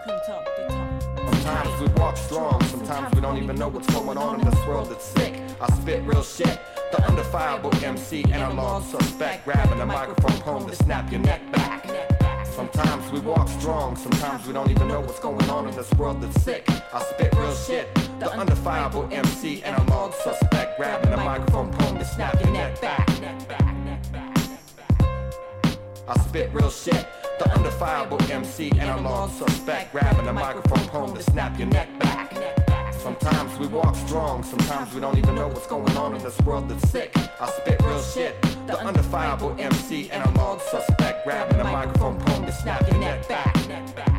Sometimes we walk strong, sometimes we don't even know what's going on in this world that's sick. I spit real shit, the undefiable MC, analog suspect, grabbing the microphone home to snap your neck back. Sometimes we walk strong, sometimes we don't even know what's going on in this world that's sick. I spit real shit, the undefiable MC, analog suspect, grabbing the microphone home to snap your neck back. I spit real shit, the undefiable MC, analog suspect, grabbing the microphone home to snap your neck back. Sometimes we walk strong, sometimes we don't even know what's going on in this world that's sick. I spit real shit, the undefiable MC, analog suspect, grabbing the microphone home to snap your neck back.